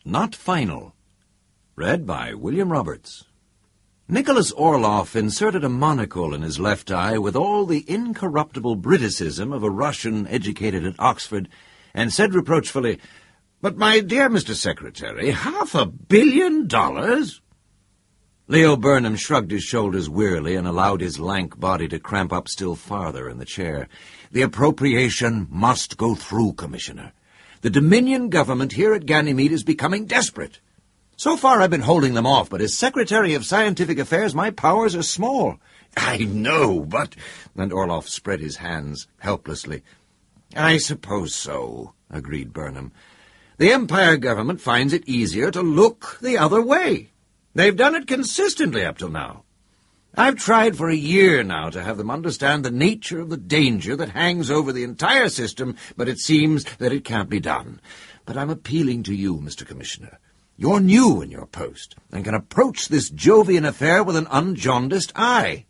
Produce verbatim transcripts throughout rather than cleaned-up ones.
Not Final. Read by William Roberts. Nicholas Orloff inserted a monocle in his left eye with all the incorruptible Briticism of a Russian educated at Oxford, and said reproachfully, "But, my dear Mister Secretary, half a billion dollars?" Leo Burnham shrugged his shoulders wearily and allowed his lank body to cramp up still farther in the chair. "The appropriation must go through, Commissioner. The Dominion government here at Ganymede is becoming desperate. So far I've been holding them off, but as Secretary of Scientific Affairs my powers are small." "I know, but—" And Orloff spread his hands helplessly. "I suppose so," agreed Burnham. "The Empire government finds it easier to look the other way. They've done it consistently up till now. I've tried for a year now to have them understand the nature of the danger that hangs over the entire system, but it seems that it can't be done. But I'm appealing to you, Mister Commissioner. You're new in your post, and can approach this Jovian affair with an unjaundiced eye."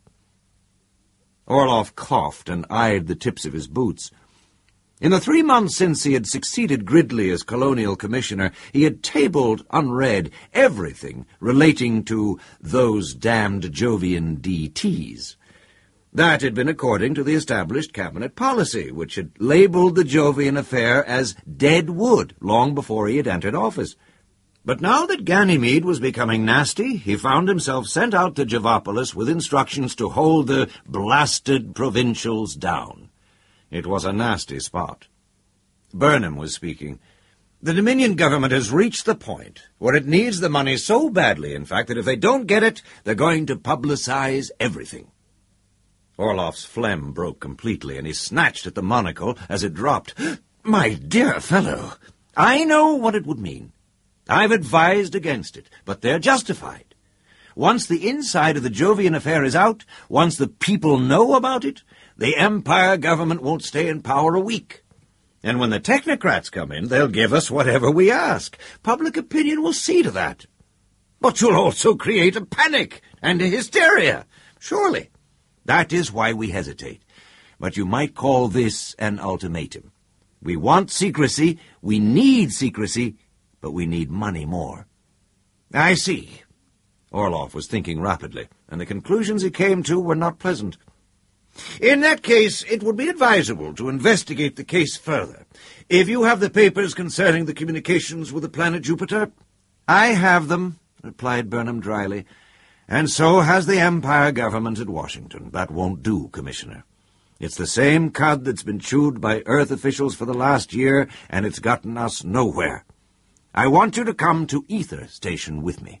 Orloff coughed and eyed the tips of his boots. In the three months since he had succeeded Gridley as Colonial Commissioner, he had tabled, unread, everything relating to those damned Jovian D Ts. That had been according to the established cabinet policy, which had labelled the Jovian affair as dead wood long before he had entered office. But now that Ganymede was becoming nasty, he found himself sent out to Javopolis with instructions to hold the blasted provincials down. It was a nasty spot. Burnham was speaking. "The Dominion government has reached the point where it needs the money so badly, in fact, that if they don't get it, they're going to publicize everything." Orloff's phlegm broke completely, and he snatched at the monocle as it dropped. "My dear fellow, I know what it would mean. I've advised against it, but they're justified. Once the inside of the Jovian affair is out, once the people know about it, the Empire government won't stay in power a week. And when the technocrats come in, they'll give us whatever we ask. Public opinion will see to that. But you'll also create a panic and a hysteria, surely. That is why we hesitate. But you might call this an ultimatum. We want secrecy, we need secrecy, but we need money more." "I see." Orloff was thinking rapidly, and the conclusions he came to were not pleasant. "In that case, it would be advisable to investigate the case further. If you have the papers concerning the communications with the planet Jupiter—" "I have them," replied Burnham dryly, "and so has the Empire government at Washington. That won't do, Commissioner. It's the same cud that's been chewed by Earth officials for the last year, and it's gotten us nowhere. I want you to come to Ether Station with me."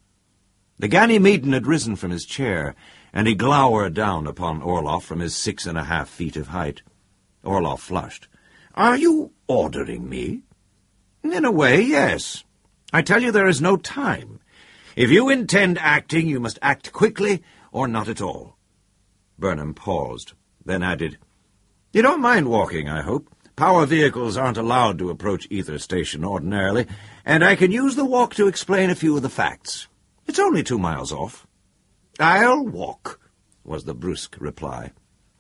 The Ganymedan had risen from his chair, and he glowered down upon Orloff from his six and a half feet of height. Orloff flushed. "Are you ordering me?" "In a way, yes. I tell you there is no time. If you intend acting, you must act quickly or not at all." Burnham paused, then added, "You don't mind walking, I hope? Power vehicles aren't allowed to approach Ether Station ordinarily, and I can use the walk to explain a few of the facts. It's only two miles off." "I'll walk," was the brusque reply.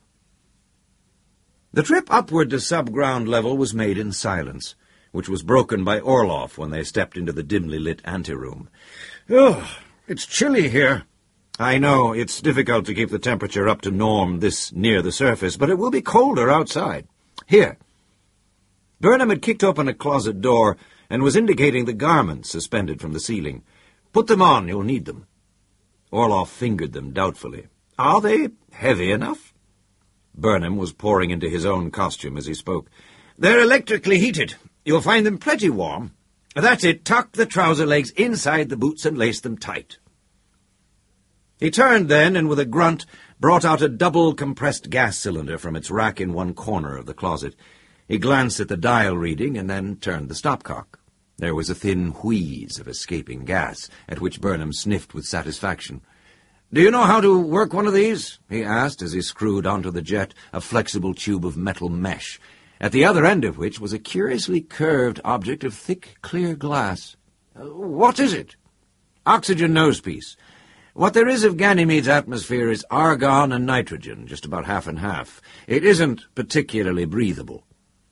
The trip upward to sub-ground level was made in silence, which was broken by Orloff when they stepped into the dimly lit anteroom. "Oh, it's chilly here." "I know, it's difficult to keep the temperature up to norm this near the surface, but it will be colder outside. Here." Burnham had kicked open a closet door and was indicating the garments suspended from the ceiling. "Put them on, you'll need them." Orloff fingered them doubtfully. "Are they heavy enough?" Burnham was pouring into his own costume as he spoke. "They're electrically heated. You'll find them pretty warm. That's it, tuck the trouser legs inside the boots and lace them tight." He turned then, and with a grunt, brought out a double compressed gas cylinder from its rack in one corner of the closet. He glanced at the dial reading and then turned the stopcock. There was a thin wheeze of escaping gas, at which Burnham sniffed with satisfaction. "Do you know how to work one of these?" he asked as he screwed onto the jet a flexible tube of metal mesh, at the other end of which was a curiously curved object of thick, clear glass. Uh, "What is it?" "Oxygen nosepiece. What there is of Ganymede's atmosphere is argon and nitrogen, just about half and half. It isn't particularly breathable."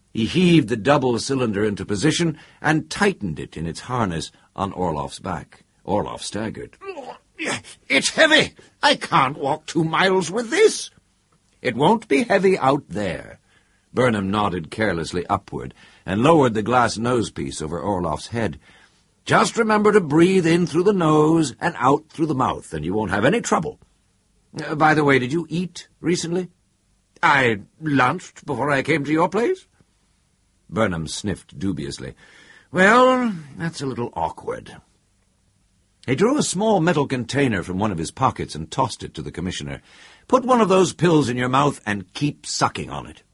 He heaved the double cylinder into position and tightened it in its harness on Orloff's back. Orloff staggered. It's heavy. I can't walk two miles with this. It won't be heavy out there. Burnham nodded carelessly upward and lowered the glass nosepiece over Orloff's head. Just remember to breathe in through the nose and out through the mouth, and you won't have any trouble. Uh, by the way, did you eat recently? I lunched before I came to your place. Burnham sniffed dubiously. Well, that's a little awkward. He drew a small metal container from one of his pockets and tossed it to the commissioner. Put one of those pills in your mouth and keep sucking on it.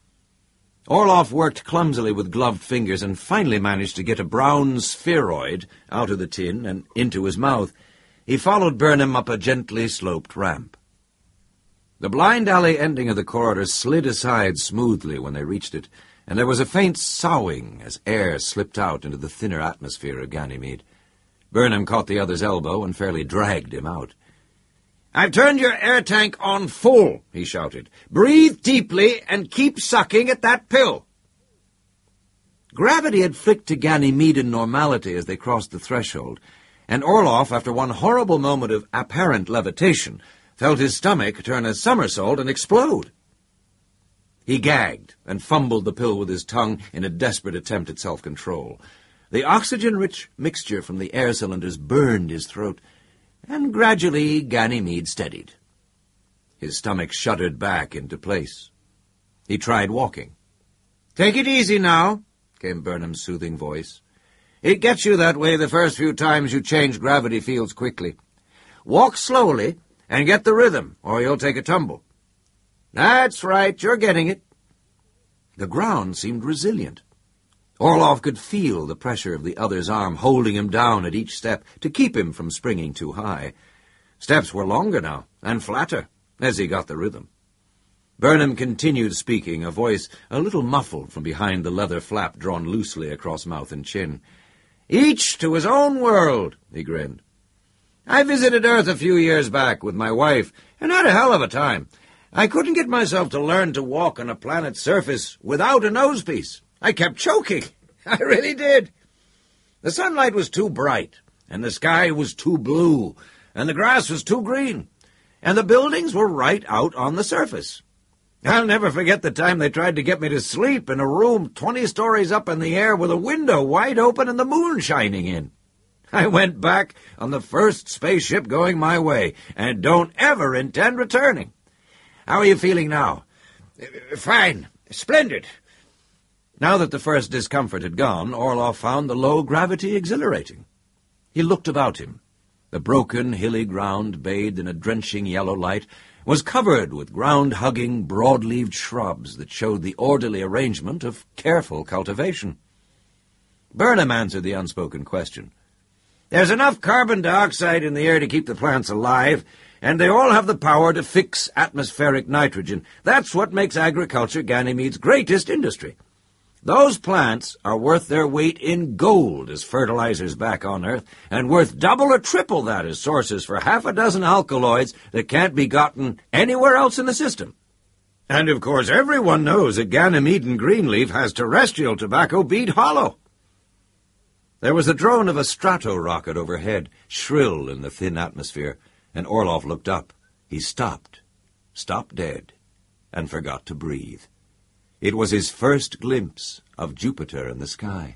Orloff worked clumsily with gloved fingers and finally managed to get a brown spheroid out of the tin and into his mouth. He followed Burnham up a gently sloped ramp. The blind alley ending of the corridor slid aside smoothly when they reached it, and there was a faint soughing as air slipped out into the thinner atmosphere of Ganymede. Burnham caught the other's elbow and fairly dragged him out. "I've turned your air tank on full," he shouted. "Breathe deeply and keep sucking at that pill." Gravity had flicked to Ganymedean normality as they crossed the threshold, and Orloff, after one horrible moment of apparent levitation, felt his stomach turn a somersault and explode. He gagged and fumbled the pill with his tongue in a desperate attempt at self-control. The oxygen-rich mixture from the air cylinders burned his throat, and gradually Ganymede steadied. His stomach shuddered back into place. He tried walking. "Take it easy now," came Burnham's soothing voice. "It gets you that way the first few times you change gravity fields quickly. Walk slowly and get the rhythm, or you'll take a tumble. That's right, you're getting it." The ground seemed resilient. Orloff could feel the pressure of the other's arm holding him down at each step to keep him from springing too high. Steps were longer now, and flatter, as he got the rhythm. Burnham continued speaking, a voice a little muffled from behind the leather flap drawn loosely across mouth and chin. "Each to his own world," he grinned. "I visited Earth a few years back with my wife, and had a hell of a time. I couldn't get myself to learn to walk on a planet's surface without a nosepiece. I kept choking. I really did. The sunlight was too bright, and the sky was too blue, and the grass was too green, and the buildings were right out on the surface. I'll never forget the time they tried to get me to sleep in a room twenty stories up in the air with a window wide open and the moon shining in. I went back on the first spaceship going my way, and don't ever intend returning. How are you feeling now?" "Fine. Splendid." Now that the first discomfort had gone, Orloff found the low gravity exhilarating. He looked about him. The broken, hilly ground, bathed in a drenching yellow light, was covered with ground-hugging, broad-leaved shrubs that showed the orderly arrangement of careful cultivation. Burnham answered the unspoken question. "There's enough carbon dioxide in the air to keep the plants alive, and they all have the power to fix atmospheric nitrogen. That's what makes agriculture Ganymede's greatest industry. Those plants are worth their weight in gold as fertilizers back on Earth, and worth double or triple that as sources for half a dozen alkaloids that can't be gotten anywhere else in the system. And, of course, everyone knows that Ganymedean Greenleaf has terrestrial tobacco bead hollow." There was the drone of a strato-rocket overhead, shrill in the thin atmosphere, and Orloff looked up. He stopped, stopped dead, and forgot to breathe. It was his first glimpse of Jupiter in the sky.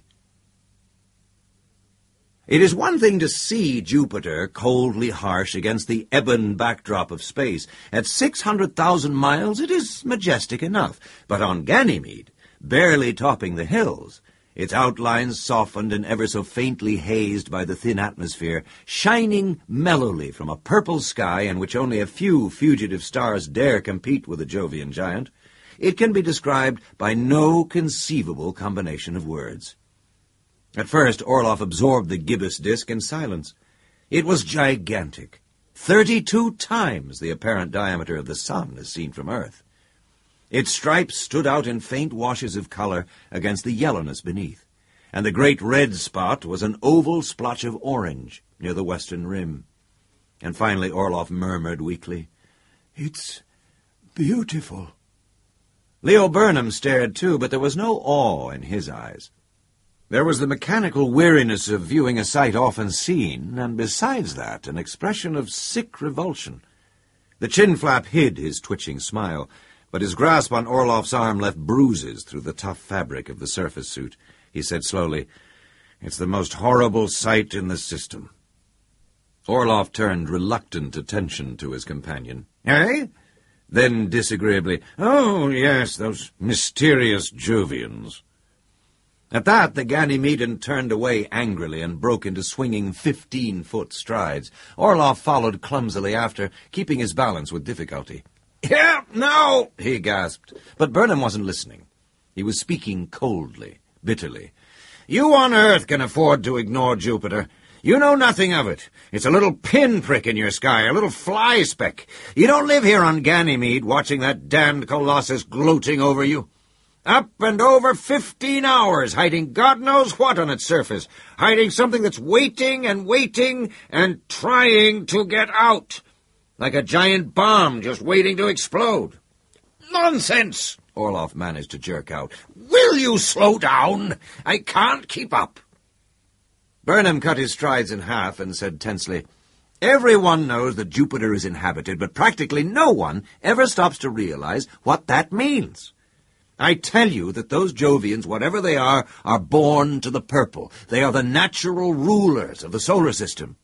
It is one thing to see Jupiter coldly harsh against the ebon backdrop of space. At six hundred thousand miles it is majestic enough, but on Ganymede, barely topping the hills, its outlines softened and ever so faintly hazed by the thin atmosphere, shining mellowly from a purple sky in which only a few fugitive stars dare compete with the Jovian giant, it can be described by no conceivable combination of words. At first, Orloff absorbed the gibbous disk in silence. It was gigantic, thirty-two times the apparent diameter of the sun as seen from Earth. Its stripes stood out in faint washes of color against the yellowness beneath, and the great red spot was an oval splotch of orange near the western rim. And finally Orloff murmured weakly, "It's beautiful." Leo Burnham stared too, but there was no awe in his eyes. There was the mechanical weariness of viewing a sight often seen, and besides that, an expression of sick revulsion. The chin flap hid his twitching smile, but his grasp on Orloff's arm left bruises through the tough fabric of the surface suit. He said slowly, "It's the most horrible sight in the system." Orloff turned reluctant attention to his companion. "Eh?" Then disagreeably, "Oh, yes, those mysterious Jovians." At that, the Ganymedean turned away angrily and broke into swinging fifteen-foot strides. Orloff followed clumsily after, keeping his balance with difficulty. "Yeah, no," he gasped. But Burnham wasn't listening. He was speaking coldly, bitterly. "You on Earth can afford to ignore Jupiter. You know nothing of it. It's a little pinprick in your sky, a little fly speck. You don't live here on Ganymede, watching that damned Colossus gloating over you. Up and over fifteen hours, hiding God knows what on its surface, hiding something that's waiting and waiting and trying to get out, like a giant bomb just waiting to explode." "Nonsense," Orloff managed to jerk out. "Will you slow down? I can't keep up." Burnham cut his strides in half and said tensely, "Everyone knows that Jupiter is inhabited, but practically no one ever stops to realize what that means. I tell you that those Jovians, whatever they are, are born to the purple. They are the natural rulers of the solar system."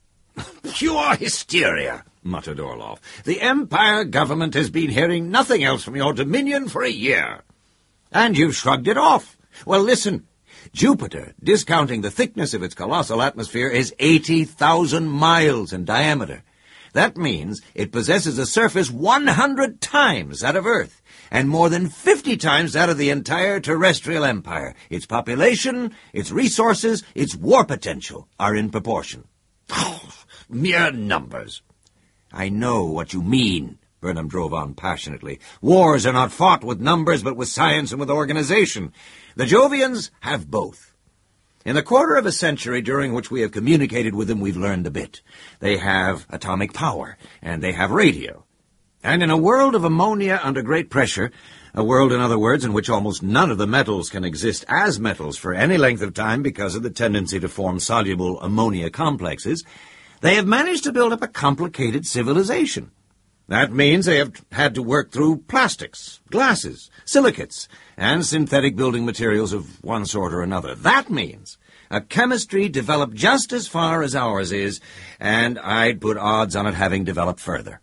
"Pure hysteria," muttered Orloff. "The Empire government has been hearing nothing else from your dominion for a year. And you've shrugged it off. Well, listen. Jupiter, discounting the thickness of its colossal atmosphere, is eighty thousand miles in diameter. That means it possesses a surface one hundred times that of Earth, and more than fifty times that of the entire terrestrial empire. Its population, its resources, its war potential are in proportion." Oh, mere numbers. "I know what you mean," Burnham drove on passionately. "Wars are not fought with numbers, but with science and with organization. The Jovians have both. In the quarter of a century during which we have communicated with them, we've learned a bit. They have atomic power, and they have radio. And in a world of ammonia under great pressure, a world, in other words, in which almost none of the metals can exist as metals for any length of time because of the tendency to form soluble ammonia complexes, they have managed to build up a complicated civilization. That means they have had to work through plastics, glasses, silicates, and synthetic building materials of one sort or another. That means a chemistry developed just as far as ours is, and I'd put odds on it having developed further."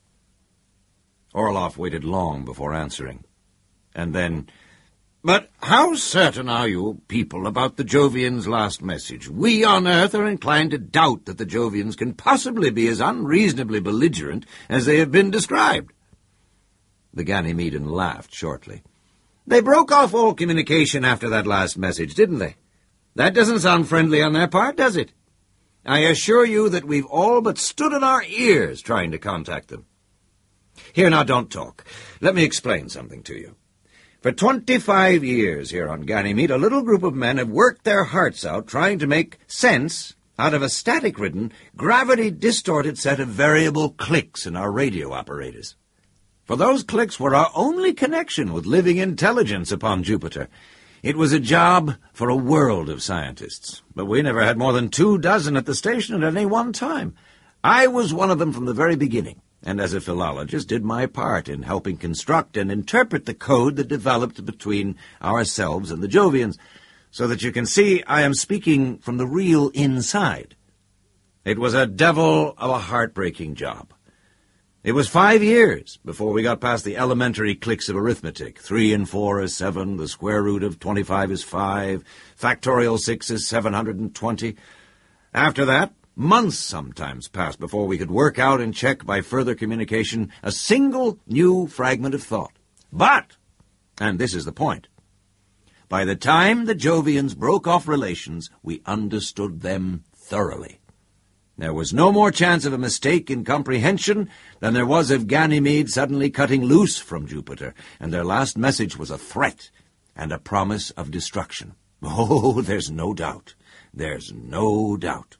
Orloff waited long before answering, and then, "But how certain are you people about the Jovians' last message? We on Earth are inclined to doubt that the Jovians can possibly be as unreasonably belligerent as they have been described." The Ganymedean laughed shortly. "They broke off all communication after that last message, didn't they? That doesn't sound friendly on their part, does it? I assure you that we've all but stood on our ears trying to contact them. Here, now, don't talk. Let me explain something to you. For twenty-five years here on Ganymede, a little group of men have worked their hearts out trying to make sense out of a static-ridden, gravity-distorted set of variable clicks in our radio apparatus. For those clicks were our only connection with living intelligence upon Jupiter. It was a job for a world of scientists, but we never had more than two dozen at the station at any one time. I was one of them from the very beginning, and as a philologist did my part in helping construct and interpret the code that developed between ourselves and the Jovians, so that you can see I am speaking from the real inside. It was a devil of a heartbreaking job. It was five years before we got past the elementary clicks of arithmetic. Three and four is seven, the square root of twenty-five is five, factorial six is seven hundred and twenty. After that, months sometimes passed before we could work out and check by further communication a single new fragment of thought. But, and this is the point, by the time the Jovians broke off relations, we understood them thoroughly. There was no more chance of a mistake in comprehension than there was of Ganymede suddenly cutting loose from Jupiter, and their last message was a threat and a promise of destruction. Oh, there's no doubt. There's no doubt.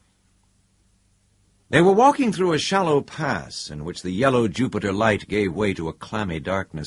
They were walking through a shallow pass in which the yellow Jupiter light gave way to a clammy darkness.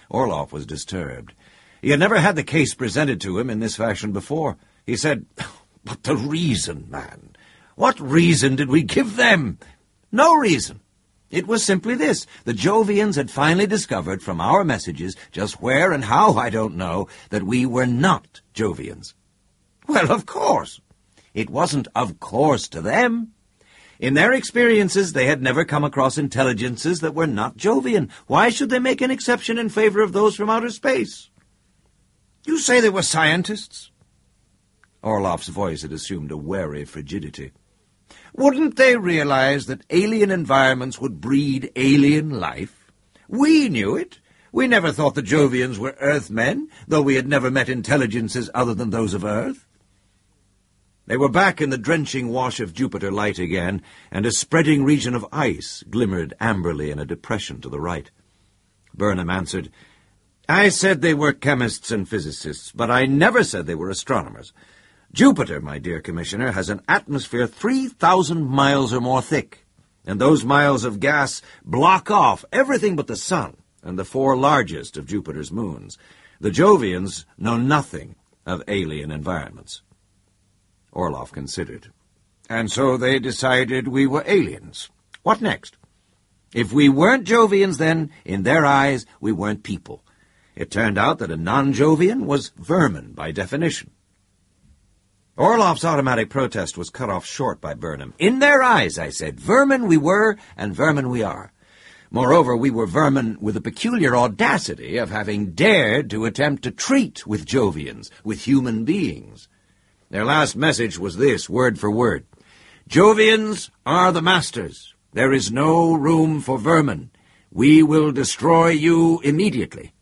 Orloff was disturbed. He had never had the case presented to him in this fashion before. He said, "But the reason, man. What reason did we give them?" "No reason. It was simply this. The Jovians had finally discovered from our messages, just where and how I don't know, that we were not Jovians." "Well, of course." "It wasn't of course to them. In their experiences, they had never come across intelligences that were not Jovian. Why should they make an exception in favor of those from outer space?" "You say they were scientists?" Orloff's voice had assumed a wary frigidity. "Wouldn't they realize that alien environments would breed alien life? We knew it. We never thought the Jovians were Earthmen, though we had never met intelligences other than those of Earth." They were back in the drenching wash of Jupiter light again, and a spreading region of ice glimmered amberly in a depression to the right. Burnham answered, "I said they were chemists and physicists, but I never said they were astronomers. Jupiter, my dear Commissioner, has an atmosphere three thousand miles or more thick, and those miles of gas block off everything but the sun and the four largest of Jupiter's moons. The Jovians know nothing of alien environments." Orloff considered. "And so they decided we were aliens. What next?" "If we weren't Jovians, then, in their eyes, we weren't people. It turned out that a non-Jovian was vermin by definition." Orloff's automatic protest was cut off short by Burnham. "In their eyes, I said. Vermin we were, and vermin we are. Moreover, we were vermin with the peculiar audacity of having dared to attempt to treat with Jovians, with human beings. Their last message was this, word for word: Jovians are the masters. There is no room for vermin. We will destroy you immediately."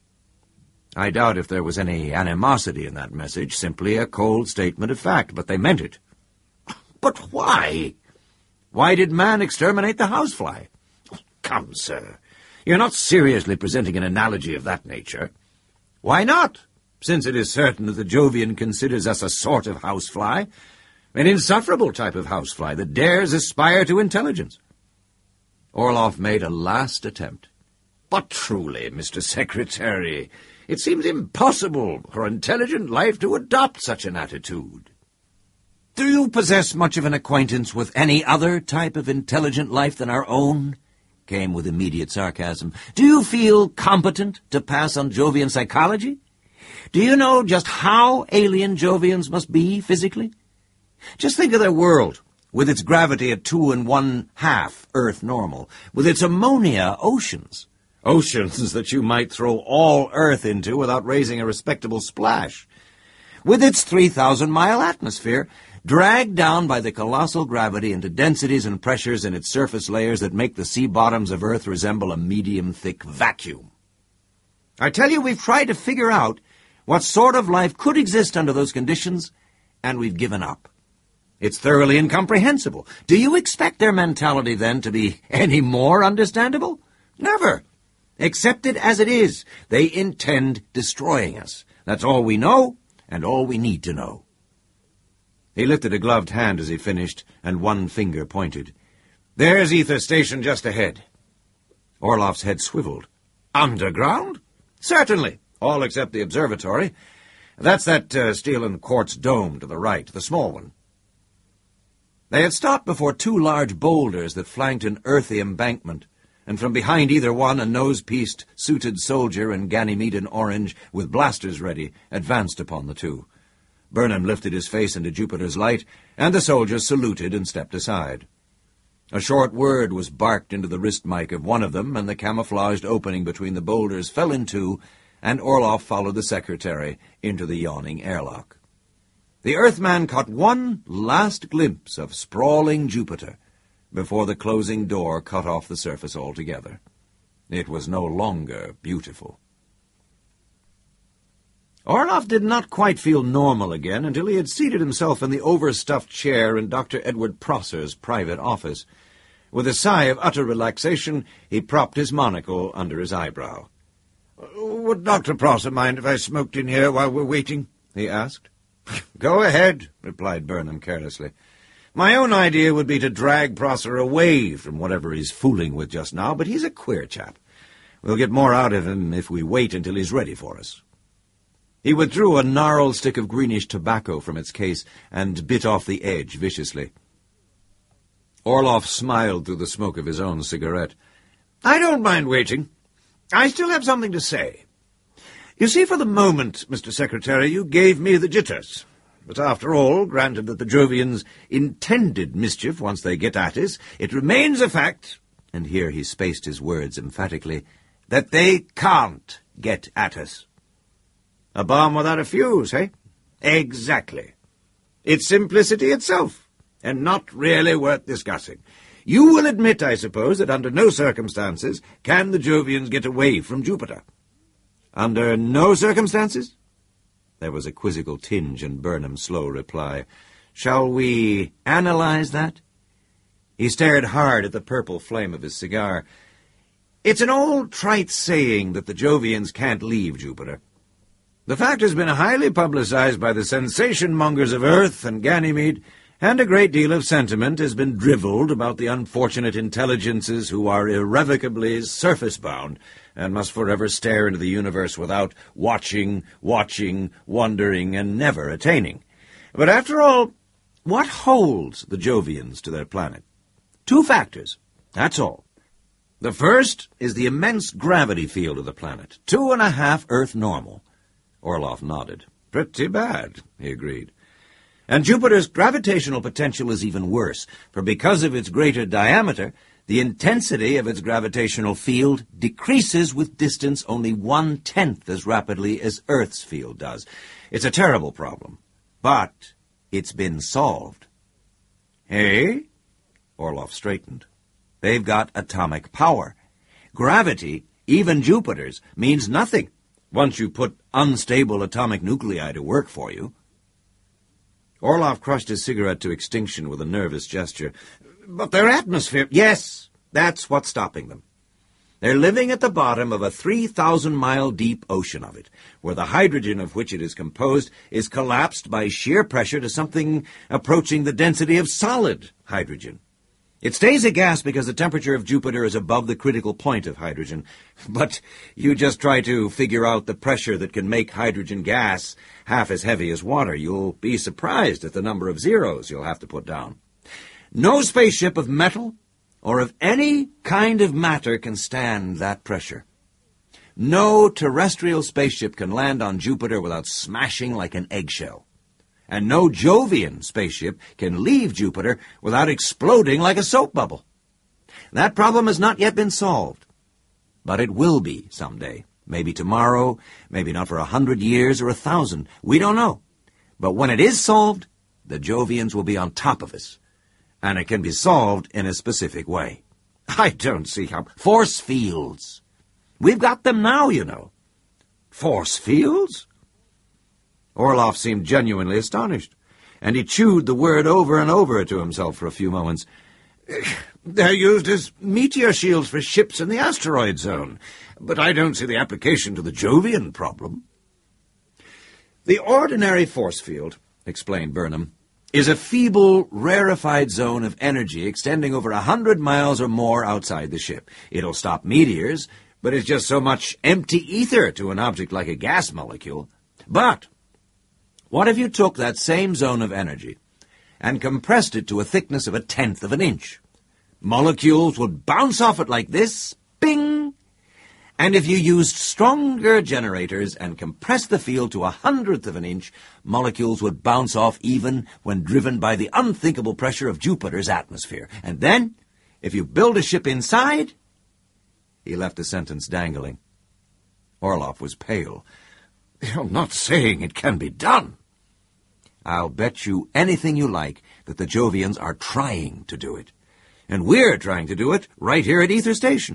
I doubt if there was any animosity in that message, simply a cold statement of fact, but they meant it. "But why?" "Why did man exterminate the housefly?" "Come, sir, you're not seriously presenting an analogy of that nature." "Why not? Since it is certain that the Jovian considers us a sort of housefly, an insufferable type of housefly that dares aspire to intelligence." Orloff made a last attempt. "But truly, Mister Secretary, it seems impossible for intelligent life to adopt such an attitude." "Do you possess much of an acquaintance with any other type of intelligent life than our own?" came with immediate sarcasm. "Do you feel competent to pass on Jovian psychology? Do you know just how alien Jovians must be physically? Just think of their world, with its gravity at two and one-half Earth normal, with its ammonia oceans. Oceans that you might throw all Earth into without raising a respectable splash. With its three thousand mile atmosphere, dragged down by the colossal gravity into densities and pressures in its surface layers that make the sea bottoms of Earth resemble a medium-thick vacuum. I tell you, we've tried to figure out what sort of life could exist under those conditions, and we've given up. It's thoroughly incomprehensible. Do you expect their mentality, then, to be any more understandable? Never. Accept it as it is. They intend destroying us. That's all we know, and all we need to know." He lifted a gloved hand as he finished, and one finger pointed. "There's Ether Station just ahead." Orloff's head swiveled. "Underground?" "Certainly. All except the observatory. That's that uh, steel and quartz dome to the right, the small one." They had stopped before two large boulders that flanked an earthy embankment, and from behind either one a nose-pieced, suited soldier in Ganymedean orange, with blasters ready, advanced upon the two. Burnham lifted his face into Jupiter's light, and the soldier saluted and stepped aside. A short word was barked into the wrist mic of one of them, and the camouflaged opening between the boulders fell in two, and Orloff followed the secretary into the yawning airlock. The Earthman caught one last glimpse of sprawling Jupiter before the closing door cut off the surface altogether. It was no longer beautiful. Orloff did not quite feel normal again until he had seated himself in the overstuffed chair in Doctor Edward Prosser's private office. With a sigh of utter relaxation, he propped his monocle under his eyebrow. "Would Doctor Prosser mind if I smoked in here while we're waiting?" he asked. "Go ahead," replied Burnham carelessly. "My own idea would be to drag Prosser away from whatever he's fooling with just now, but he's a queer chap. We'll get more out of him if we wait until he's ready for us." He withdrew a gnarled stick of greenish tobacco from its case and bit off the edge viciously. Orloff smiled through the smoke of his own cigarette. "I don't mind waiting. I still have something to say. You see, for the moment, Mister Secretary, you gave me the jitters. But after all, granted that the Jovians intended mischief once they get at us, it remains a fact," and here he spaced his words emphatically, "that they can't get at us. A bomb without a fuse, eh? Exactly. It's simplicity itself, and not really worth discussing. You will admit, I suppose, that under no circumstances can the Jovians get away from Jupiter." "Under no circumstances?" There was a quizzical tinge in Burnham's slow reply. "Shall we analyze that?" He stared hard at the purple flame of his cigar. "It's an old trite saying that the Jovians can't leave Jupiter. The fact has been highly publicized by the sensation-mongers of Earth and Ganymede, and a great deal of sentiment has been drivelled about the unfortunate intelligences who are irrevocably surface-bound and must forever stare into the universe without watching, watching, wondering, and never attaining. But after all, what holds the Jovians to their planet? Two factors, that's all. The first is the immense gravity field of the planet, two and a half Earth normal." Orloff nodded. "Pretty bad," he agreed. "And Jupiter's gravitational potential is even worse, for because of its greater diameter, the intensity of its gravitational field decreases with distance only one-tenth as rapidly as Earth's field does. It's a terrible problem, but it's been solved." "Eh?" Orloff straightened. "They've got atomic power. Gravity, even Jupiter's, means nothing once you put unstable atomic nuclei to work for you." Orloff crushed his cigarette to extinction with a nervous gesture. "But their atmosphere—" "Yes, that's what's stopping them. They're living at the bottom of a three thousand mile deep ocean of it, where the hydrogen of which it is composed is collapsed by sheer pressure to something approaching the density of solid hydrogen. It stays a gas because the temperature of Jupiter is above the critical point of hydrogen. But you just try to figure out the pressure that can make hydrogen gas half as heavy as water. You'll be surprised at the number of zeros you'll have to put down. No spaceship of metal or of any kind of matter can stand that pressure. No terrestrial spaceship can land on Jupiter without smashing like an eggshell. And no Jovian spaceship can leave Jupiter without exploding like a soap bubble. That problem has not yet been solved. But it will be someday. Maybe tomorrow, maybe not for a hundred years or a thousand. We don't know. But when it is solved, the Jovians will be on top of us. And it can be solved in a specific way. I don't see how. Force fields. We've got them now, you know. Force fields? Orloff seemed genuinely astonished, and he chewed the word over and over to himself for a few moments. They're used as meteor shields for ships in the asteroid zone, but I don't see the application to the Jovian problem. The ordinary force field, explained Burnham, is a feeble, rarefied zone of energy extending over a hundred miles or more outside the ship. It'll stop meteors, but it's just so much empty ether to an object like a gas molecule. But what if you took that same zone of energy and compressed it to a thickness of a tenth of an inch? Molecules would bounce off it like this, bing! And if you used stronger generators and compressed the field to a hundredth of an inch, molecules would bounce off even when driven by the unthinkable pressure of Jupiter's atmosphere. And then, if you build a ship inside... He left the sentence dangling. Orloff was pale. You're not saying it can be done. I'll bet you anything you like that the Jovians are trying to do it. And we're trying to do it right here at Ether Station.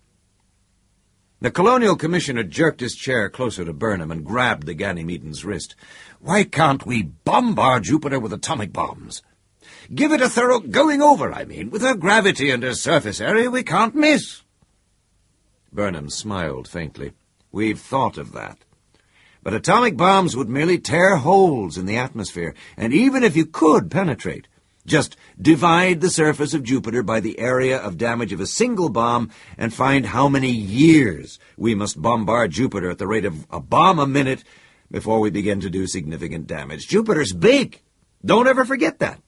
The Colonial Commissioner jerked his chair closer to Burnham and grabbed the Ganymedean's wrist. Why can't we bombard Jupiter with atomic bombs? Give it a thorough going over, I mean. With her gravity and her surface area, we can't miss. Burnham smiled faintly. We've thought of that. But atomic bombs would merely tear holes in the atmosphere, and even if you could penetrate, Just divide the surface of Jupiter by the area of damage of a single bomb and find how many years we must bombard Jupiter at the rate of a bomb a minute before we begin to do significant damage. Jupiter's big. Don't ever forget that.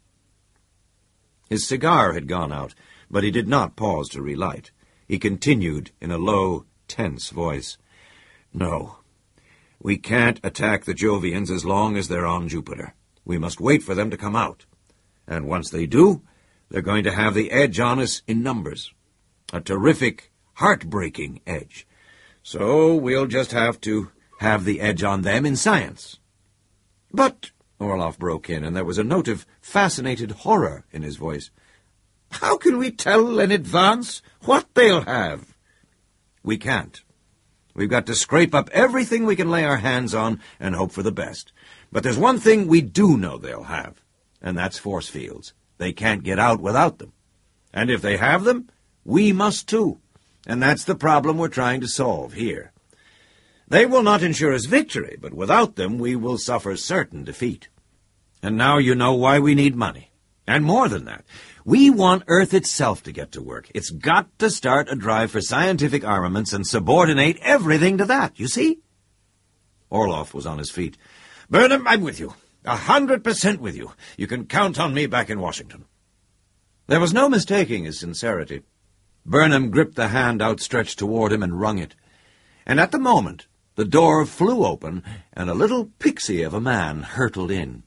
His cigar had gone out, but he did not pause to relight. He continued in a low, tense voice. No, we can't attack the Jovians as long as they're on Jupiter. We must wait for them to come out. And once they do, they're going to have the edge on us in numbers. A terrific, heartbreaking edge. So we'll just have to have the edge on them in science. But, Orloff broke in, and there was a note of fascinated horror in his voice, how can we tell in advance what they'll have? We can't. We've got to scrape up everything we can lay our hands on and hope for the best. But there's one thing we do know they'll have, and that's force fields. They can't get out without them. And if they have them, we must too. And that's the problem we're trying to solve here. They will not ensure us victory, but without them we will suffer certain defeat. And now you know why we need money. And more than that, we want Earth itself to get to work. It's got to start a drive for scientific armaments and subordinate everything to that, you see? Orloff was on his feet. Burnham, I'm with you. A hundred percent with you. You can count on me back in Washington. There was no mistaking his sincerity. Burnham gripped the hand outstretched toward him and wrung it. And at the moment, the door flew open, and a little pixie of a man hurtled in.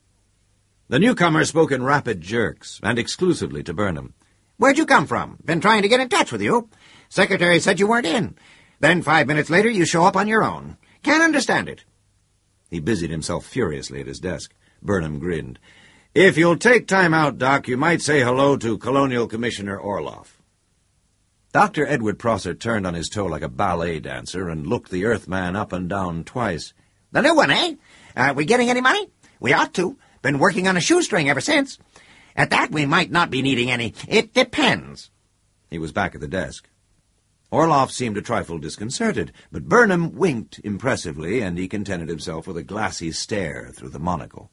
The newcomer spoke in rapid jerks, and exclusively to Burnham. Where'd you come from? Been trying to get in touch with you. Secretary said you weren't in. Then five minutes later you show up on your own. Can't understand it. He busied himself furiously at his desk. Burnham grinned. If you'll take time out, Doc, you might say hello to Colonial Commissioner Orloff. Doctor Edward Prosser turned on his toe like a ballet dancer and looked the Earthman up and down twice. The new one, eh? Are we getting any money? We ought to. Been working on a shoestring ever since. At that, we might not be needing any. It depends. He was back at the desk. Orloff seemed a trifle disconcerted, but Burnham winked impressively, and he contented himself with a glassy stare through the monocle.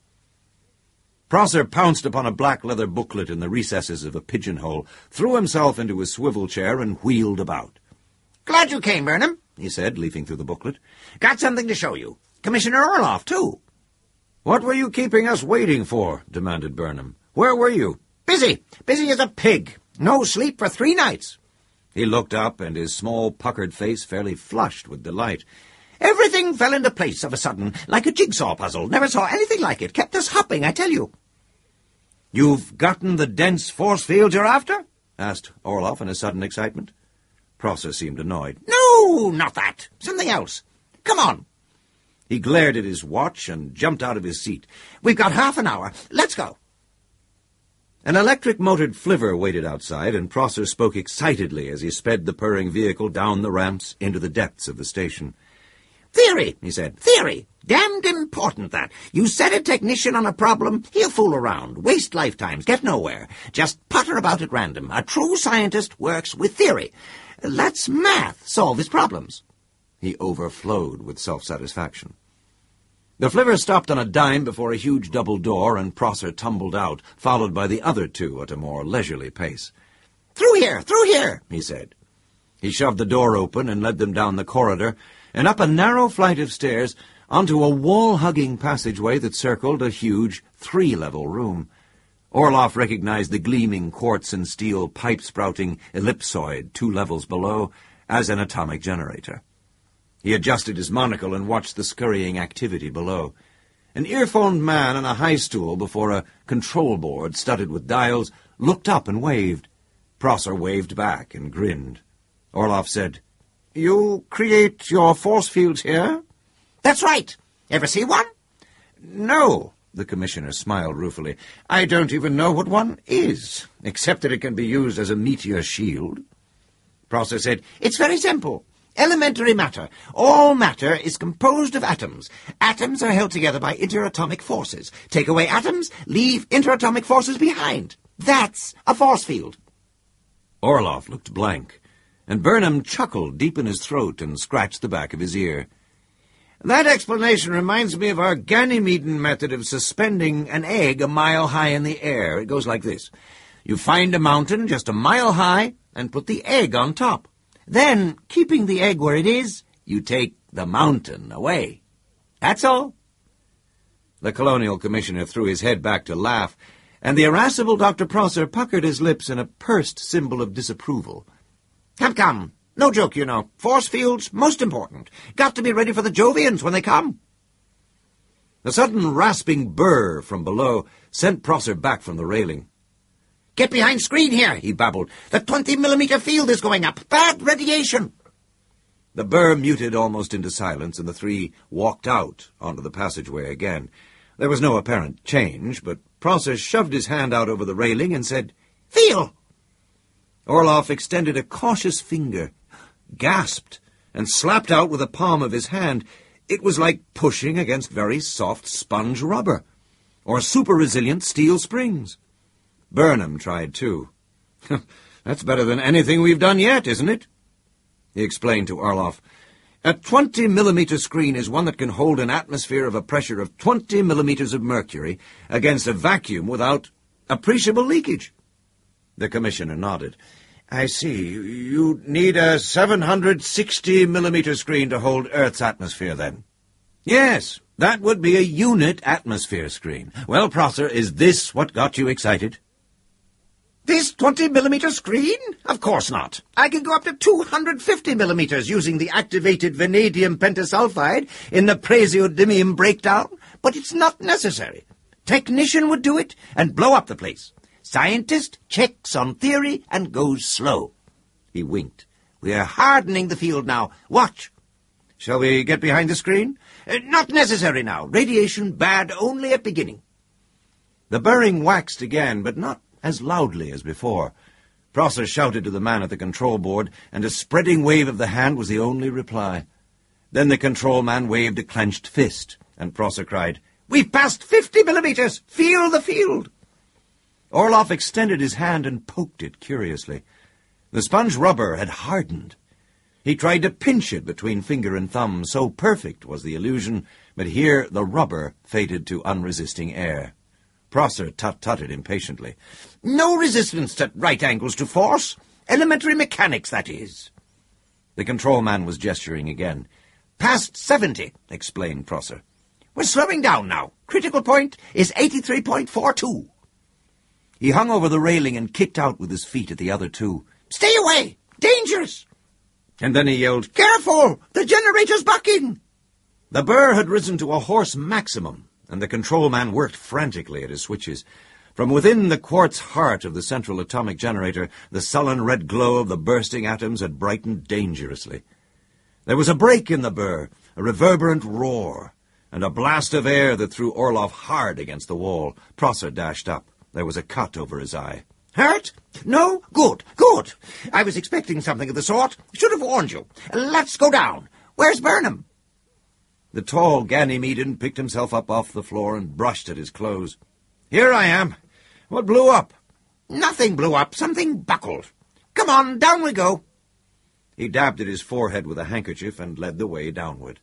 Prosser pounced upon a black leather booklet in the recesses of a pigeonhole, threw himself into his swivel chair, and wheeled about. Glad you came, Burnham, he said, leafing through the booklet. Got something to show you. Commissioner Orloff, too. What were you keeping us waiting for? Demanded Burnham. Where were you? Busy. Busy as a pig. No sleep for three nights. He looked up, and his small, puckered face fairly flushed with delight. Everything fell into place of a sudden, like a jigsaw puzzle. Never saw anything like it. Kept us hopping, I tell you. You've gotten the dense force field you're after? Asked Orloff in a sudden excitement. Prosser seemed annoyed. No, not that. Something else. Come on. He glared at his watch and jumped out of his seat. We've got half an hour. Let's go. An electric-motored flivver waited outside, and Prosser spoke excitedly as he sped the purring vehicle down the ramps into the depths of the station. Theory, he said. Theory. Damned important, that. You set a technician on a problem, he'll fool around, waste lifetimes, get nowhere. Just putter about at random. A true scientist works with theory. Let's math solve his problems. He overflowed with self-satisfaction. The flivver stopped on a dime before a huge double door, and Prosser tumbled out, followed by the other two at a more leisurely pace. Through here, through here, he said. He shoved the door open and led them down the corridor, and up a narrow flight of stairs onto a wall-hugging passageway that circled a huge three-level room. Orloff recognized the gleaming quartz and steel pipe-sprouting ellipsoid two levels below as an atomic generator. He adjusted his monocle and watched the scurrying activity below. An earphoned man on a high stool before a control board studded with dials looked up and waved. Prosser waved back and grinned. Orloff said, You create your force fields here? That's right. Ever see one? No, the commissioner smiled ruefully. I don't even know what one is, except that it can be used as a meteor shield. Prosser said, It's very simple. Elementary matter. All matter is composed of atoms. Atoms are held together by interatomic forces. Take away atoms, leave interatomic forces behind. That's a force field. Orloff looked blank, and Burnham chuckled deep in his throat and scratched the back of his ear. That explanation reminds me of our Ganymede method of suspending an egg a mile high in the air. It goes like this. You find a mountain just a mile high and put the egg on top. Then, keeping the egg where it is, you take the mountain away. That's all. The Colonial Commissioner threw his head back to laugh, and the irascible Doctor Prosser puckered his lips in a pursed symbol of disapproval. Come, come. No joke, you know. Force fields, most important. Got to be ready for the Jovians when they come. A sudden rasping burr from below sent Prosser back from the railing. Get behind screen here, he babbled. The twenty-millimeter field is going up. Bad radiation. The burr muted almost into silence, and the three walked out onto the passageway again. There was no apparent change, but Prosser shoved his hand out over the railing and said, Feel! Orloff extended a cautious finger, gasped, and slapped out with the palm of his hand. It was like pushing against very soft sponge rubber, or super-resilient steel springs. Burnham tried too. That's better than anything we've done yet, isn't it? He explained to Orloff. A twenty-millimeter screen is one that can hold an atmosphere of a pressure of twenty millimeters of mercury against a vacuum without appreciable leakage. The Commissioner nodded. I see. You need a seven hundred sixty millimeter screen to hold Earth's atmosphere, then? Yes, that would be a unit atmosphere screen. Well, Prosser, is this what got you excited? This twenty-millimeter screen? Of course not. I can go up to two hundred fifty millimeters using the activated vanadium pentasulfide in the praseodymium breakdown, but it's not necessary. Technician would do it and blow up the place. Scientist checks on theory and goes slow. He winked. We are hardening the field now. Watch. Shall we get behind the screen? Uh, not necessary now. Radiation bad only at beginning. The burring waxed again, but not as loudly as before. Prosser shouted to the man at the control board, and a spreading wave of the hand was the only reply. Then the control man waved a clenched fist, and Prosser cried, We've passed fifty millimeters! Feel the field! Orloff extended his hand and poked it curiously. The sponge rubber had hardened. He tried to pinch it between finger and thumb, so perfect was the illusion, but here the rubber faded to unresisting air. Prosser tut-tutted impatiently. No resistance at right angles to force. Elementary mechanics, that is. The control man was gesturing again. Past seventy, explained Prosser. We're slowing down now. Critical point is eighty-three point four two. He hung over the railing and kicked out with his feet at the other two. Stay away! Dangerous! And then he yelled, Careful! The generator's bucking! The burr had risen to a hoarse maximum, and the control man worked frantically at his switches. From within the quartz heart of the central atomic generator, the sullen red glow of the bursting atoms had brightened dangerously. There was a break in the burr, a reverberant roar, and a blast of air that threw Orloff hard against the wall. Prosser dashed up. There was a cut over his eye. Hurt? No? Good, good. I was expecting something of the sort. Should have warned you. Let's go down. Where's Burnham? The tall Ganymedean picked himself up off the floor and brushed at his clothes. Here I am. What blew up? Nothing blew up. Something buckled. Come on, down we go. He dabbed at his forehead with a handkerchief and led the way downward.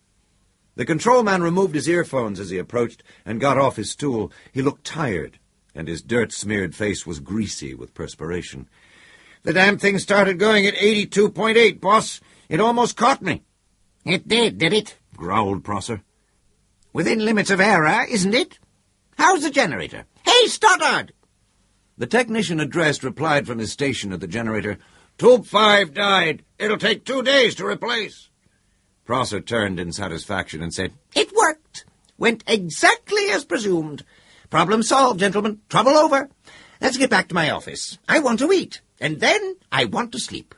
The control man removed his earphones as he approached and got off his stool. He looked tired, and his dirt-smeared face was greasy with perspiration. The damn thing started going at eighty-two point eight, boss. It almost caught me. It did, did it? Growled Prosser. Within limits of error, isn't it? How's the generator? Hey, Stoddard! The technician addressed replied from his station at the generator. Tube five died. It'll take two days to replace. Prosser turned in satisfaction and said, It worked. Went exactly as presumed. Problem solved, gentlemen. Trouble over. Let's get back to my office. I want to eat, and then I want to sleep.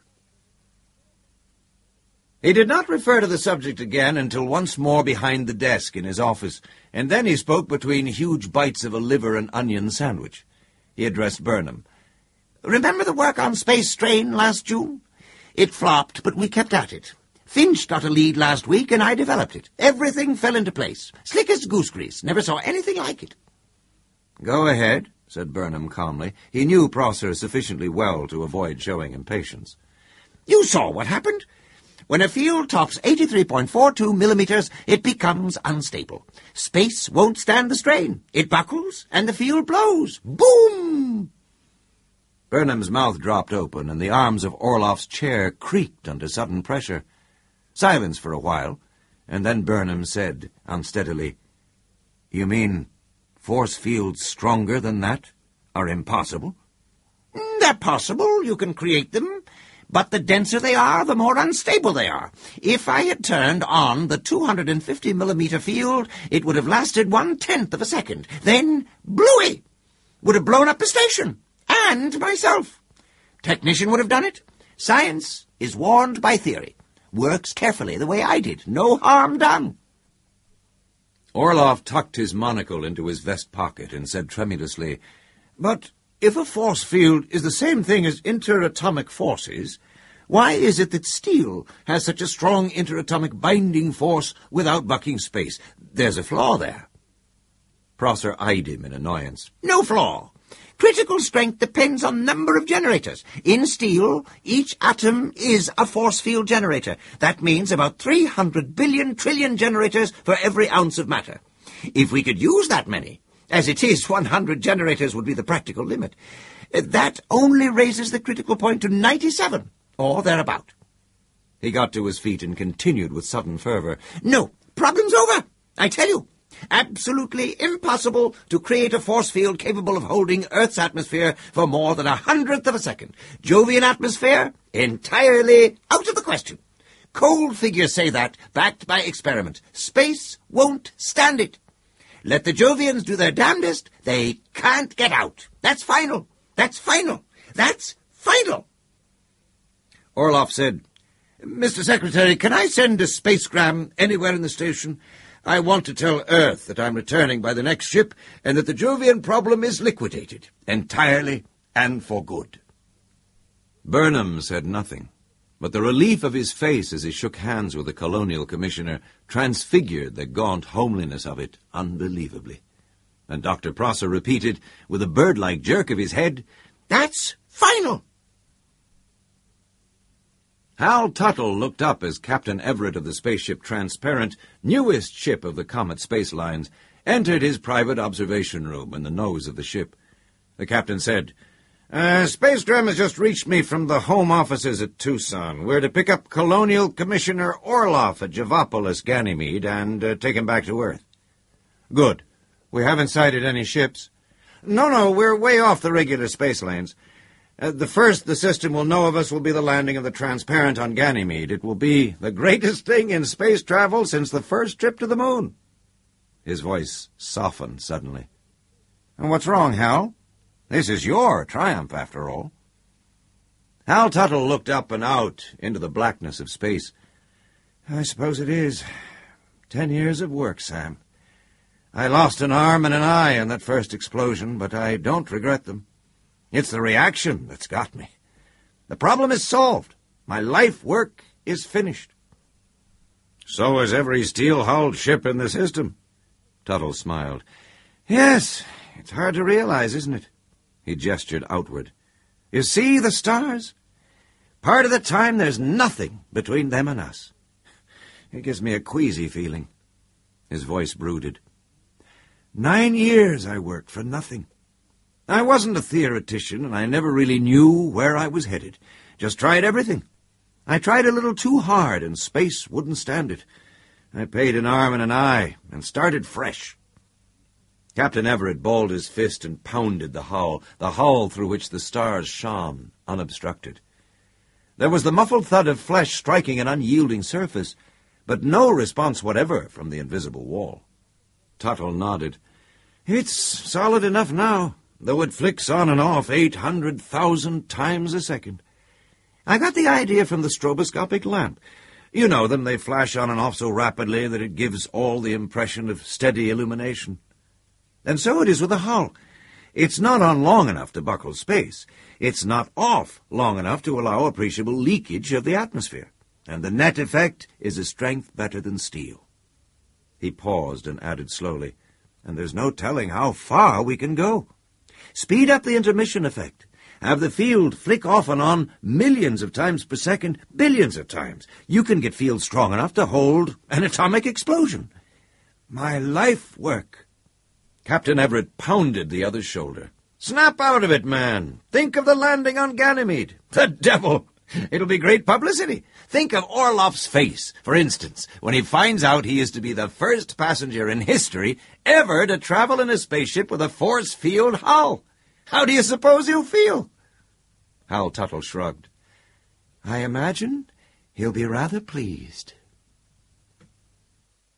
He did not refer to the subject again until once more behind the desk in his office, and then he spoke between huge bites of a liver and onion sandwich. He addressed Burnham. Remember the work on Space Strain last June? It flopped, but we kept at it. Finch got a lead last week, and I developed it. Everything fell into place. Slick as goose grease. Never saw anything like it. Go ahead, said Burnham calmly. He knew Prosser sufficiently well to avoid showing impatience. You saw what happened. When a field tops eighty-three point four two millimeters, it becomes unstable. Space won't stand the strain. It buckles, and the field blows. Boom! Burnham's mouth dropped open, and the arms of Orloff's chair creaked under sudden pressure. Silence for a while, and then Burnham said unsteadily, "You mean force fields stronger than that are impossible?" They're possible. You can create them. But the denser they are, the more unstable they are. If I had turned on the two hundred fifty millimeter field, it would have lasted one-tenth of a second. Then, blooey! Would have blown up the station. And myself. Technician would have done it. Science is warned by theory. Works carefully the way I did. No harm done. Orloff tucked his monocle into his vest pocket and said tremulously, "But if a force field is the same thing as interatomic forces, why is it that steel has such a strong interatomic binding force without bucking space? There's a flaw there." Prosser eyed him in annoyance. No flaw. Critical strength depends on number of generators. In steel, each atom is a force field generator. That means about three hundred billion trillion generators for every ounce of matter. If we could use that many, as it is, one hundred generators would be the practical limit. That only raises the critical point to ninety-seven, or thereabout. He got to his feet and continued with sudden fervor. No, problem's over, I tell you. Absolutely impossible to create a force field capable of holding Earth's atmosphere for more than a hundredth of a second. Jovian atmosphere? Entirely out of the question. Cold figures say that, backed by experiment. Space won't stand it. Let the Jovians do their damnedest, they can't get out. That's final. That's final. That's final. Orloff said, "Mister Secretary, can I send a spacegram anywhere in the station? I want to tell Earth that I'm returning by the next ship and that the Jovian problem is liquidated, entirely and for good." Burnham said nothing, but the relief of his face as he shook hands with the Colonial Commissioner transfigured the gaunt homeliness of it unbelievably. And Doctor Prosser repeated, with a bird-like jerk of his head, "That's final." Hal Tuttle looked up as Captain Everett of the spaceship Transparent, newest ship of the Comet Space Lines, entered his private observation room in the nose of the ship. The captain said, Uh, Spacegram has just reached me from the home offices at Tucson. We're to pick up Colonial Commissioner Orloff at Javopolis, Ganymede, and uh, take him back to Earth." "Good. We haven't sighted any ships." No, no, we're way off the regular space lanes. Uh, the first the system will know of us will be the landing of the Transparent on Ganymede. It will be the greatest thing in space travel since the first trip to the moon. His voice softened suddenly. "And what's wrong, Hal? This is your triumph, after all." Hal Tuttle looked up and out into the blackness of space. "I suppose it is. Ten years of work, Sam. I lost an arm and an eye in that first explosion, but I don't regret them. It's the reaction that's got me. The problem is solved. My life work is finished." "So is every steel-hulled ship in the system." Tuttle smiled. "Yes, it's hard to realize, isn't it?" He gestured outward. "You see the stars? Part of the time there's nothing between them and us. It gives me a queasy feeling." His voice brooded. Nine years I worked for nothing. I wasn't a theoretician, and I never really knew where I was headed. Just tried everything. I tried a little too hard, and space wouldn't stand it. I paid an arm and an eye, and started fresh." Captain Everett balled his fist and pounded the hull, the hull through which the stars shone, unobstructed. There was the muffled thud of flesh striking an unyielding surface, but no response whatever from the invisible wall. Tuttle nodded. "It's solid enough now, though it flicks on and off eight hundred thousand times a second. I got the idea from the stroboscopic lamp. You know them, they flash on and off so rapidly that it gives all the impression of steady illumination. And so it is with the hull. It's not on long enough to buckle space. It's not off long enough to allow appreciable leakage of the atmosphere. And the net effect is a strength better than steel." He paused and added slowly, "And there's no telling how far we can go. Speed up the intermission effect. have the field flick off and on millions of times per second, billions of times. You can get fields strong enough to hold an atomic explosion. My life work. Captain Everett pounded the other's shoulder. Snap out of it, man. Think of the landing on Ganymede. The devil! It'll be great publicity. Think of Orloff's face, for instance, when he finds out he is to be the first passenger in history ever to travel in a spaceship with a force field hull. How do you suppose he'll feel? Hal Tuttle shrugged. I imagine he'll be rather pleased.